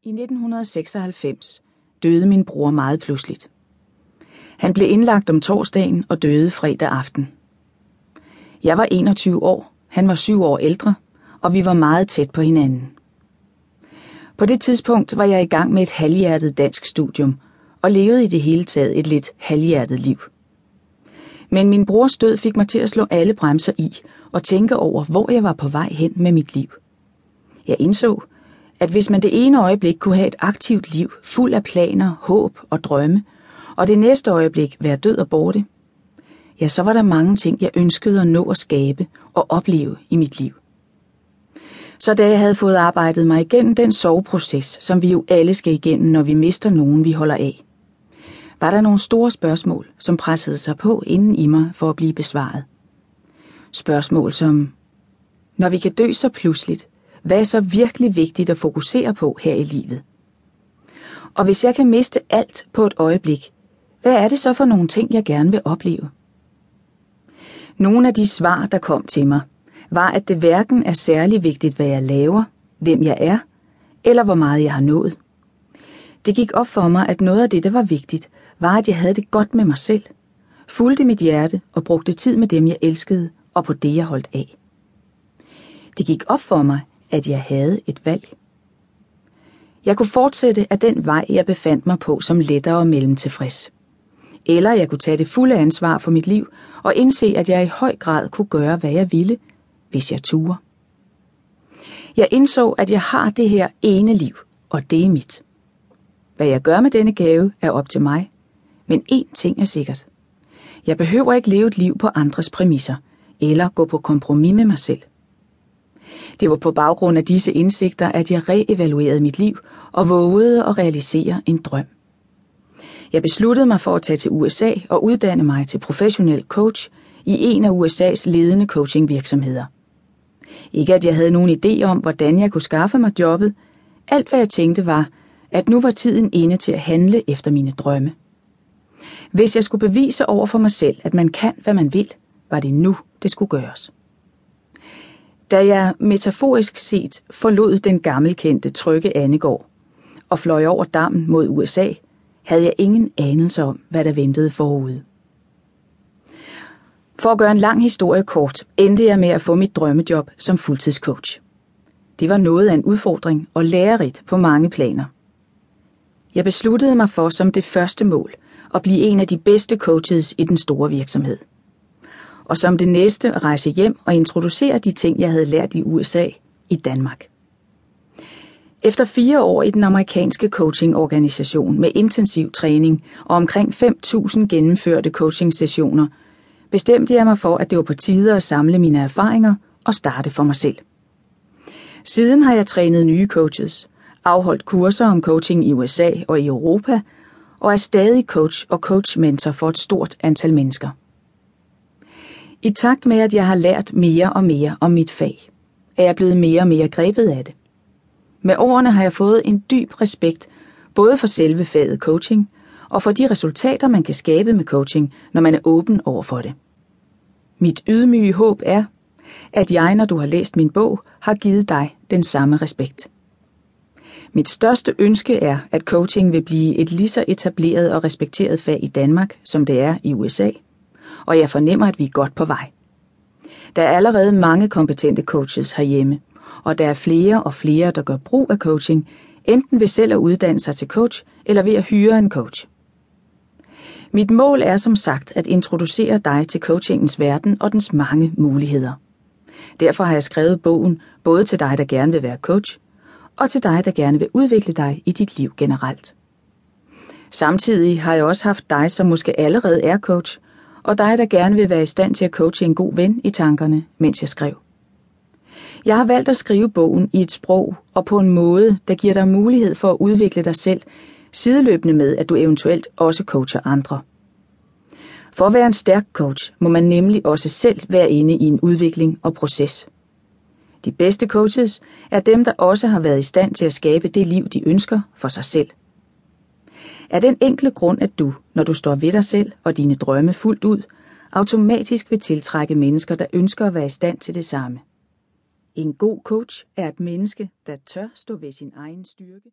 I 1996 døde min bror meget pludseligt. Han blev indlagt om torsdagen og døde fredag aften. Jeg var 21 år, han var 7 år ældre, og vi var meget tæt på hinanden. På det tidspunkt var jeg i gang med et halvhjertet dansk studium, og levede i det hele taget et lidt halvhjertet liv. Men min brors død fik mig til at slå alle bremser i og tænke over, hvor jeg var på vej hen med mit liv. Jeg indså, at hvis man det ene øjeblik kunne have et aktivt liv, fuld af planer, håb og drømme, og det næste øjeblik være død og borte, ja, så var der mange ting, jeg ønskede at nå at skabe og opleve i mit liv. Så da jeg havde fået arbejdet mig igennem den sorgproces, som vi jo alle skal igennem, når vi mister nogen, vi holder af, var der nogle store spørgsmål, som pressede sig på inden i mig for at blive besvaret. Spørgsmål som: når vi kan dø så pludseligt, hvad er så virkelig vigtigt at fokusere på her i livet? Og hvis jeg kan miste alt på et øjeblik, hvad er det så for nogle ting, jeg gerne vil opleve? Nogle af de svar, der kom til mig, var, at det hverken er særlig vigtigt, hvad jeg laver, hvem jeg er, eller hvor meget jeg har nået. Det gik op for mig, at noget af det, der var vigtigt, var, at jeg havde det godt med mig selv, fulgte mit hjerte og brugte tid med dem, jeg elskede, og på det, jeg holdt af. Det gik op for mig, at jeg havde et valg. Jeg kunne fortsætte af den vej, jeg befandt mig på, som lettere og mellemtilfreds. Eller jeg kunne tage det fulde ansvar for mit liv og indse, at jeg i høj grad kunne gøre, hvad jeg ville, hvis jeg turde. Jeg indså, at jeg har det her ene liv, og det er mit. Hvad jeg gør med denne gave, er op til mig, men én ting er sikkert. Jeg behøver ikke leve et liv på andres præmisser, eller gå på kompromis med mig selv. Det var på baggrund af disse indsigter, at jeg reevaluerede mit liv og vågede at realisere en drøm. Jeg besluttede mig for at tage til USA og uddanne mig til professionel coach i en af USA's ledende coachingvirksomheder. Ikke at jeg havde nogen idé om, hvordan jeg kunne skaffe mig jobbet. Alt hvad jeg tænkte var, at nu var tiden inde til at handle efter mine drømme. Hvis jeg skulle bevise over for mig selv, at man kan, hvad man vil, var det nu, det skulle gøres. Da jeg metaforisk set forlod den gammelkendte trygge Annegård og fløj over dammen mod USA, havde jeg ingen anelse om, hvad der ventede forude. For at gøre en lang historie kort, endte jeg med at få mit drømmejob som fuldtidscoach. Det var noget af en udfordring og lærerigt på mange planer. Jeg besluttede mig for som det første mål at blive en af de bedste coaches i den store virksomhed. Og som det næste at rejse hjem og introducere de ting, jeg havde lært i USA, i Danmark. Efter 4 år i den amerikanske coachingorganisation med intensiv træning og omkring 5.000 gennemførte coaching-sessioner, bestemte jeg mig for, at det var på tide at samle mine erfaringer og starte for mig selv. Siden har jeg trænet nye coaches, afholdt kurser om coaching i USA og i Europa, og er stadig coach og coach-mentor for et stort antal mennesker. I takt med, at jeg har lært mere og mere om mit fag, er jeg blevet mere og mere grebet af det. Med årene har jeg fået en dyb respekt, både for selve faget coaching, og for de resultater, man kan skabe med coaching, når man er åben over for det. Mit ydmyge håb er, at jeg, når du har læst min bog, har givet dig den samme respekt. Mit største ønske er, at coaching vil blive et lige så etableret og respekteret fag i Danmark, som det er i USA, og jeg fornemmer, at vi er godt på vej. Der er allerede mange kompetente coaches herhjemme, og der er flere og flere, der gør brug af coaching, enten ved selv at uddanne sig til coach, eller ved at hyre en coach. Mit mål er som sagt at introducere dig til coachingens verden og dens mange muligheder. Derfor har jeg skrevet bogen både til dig, der gerne vil være coach, og til dig, der gerne vil udvikle dig i dit liv generelt. Samtidig har jeg også haft dig, som måske allerede er coach, og dig, der gerne vil være i stand til at coache en god ven i tankerne, mens jeg skrev. Jeg har valgt at skrive bogen i et sprog og på en måde, der giver dig mulighed for at udvikle dig selv, sideløbende med, at du eventuelt også coacher andre. For at være en stærk coach, må man nemlig også selv være inde i en udvikling og proces. De bedste coaches er dem, der også har været i stand til at skabe det liv, de ønsker for sig selv. Af den enkle grund, at du, når du står ved dig selv og dine drømme fuldt ud, automatisk vil tiltrække mennesker, der ønsker at være i stand til det samme. En god coach er et menneske, der tør stå ved sin egen styrke.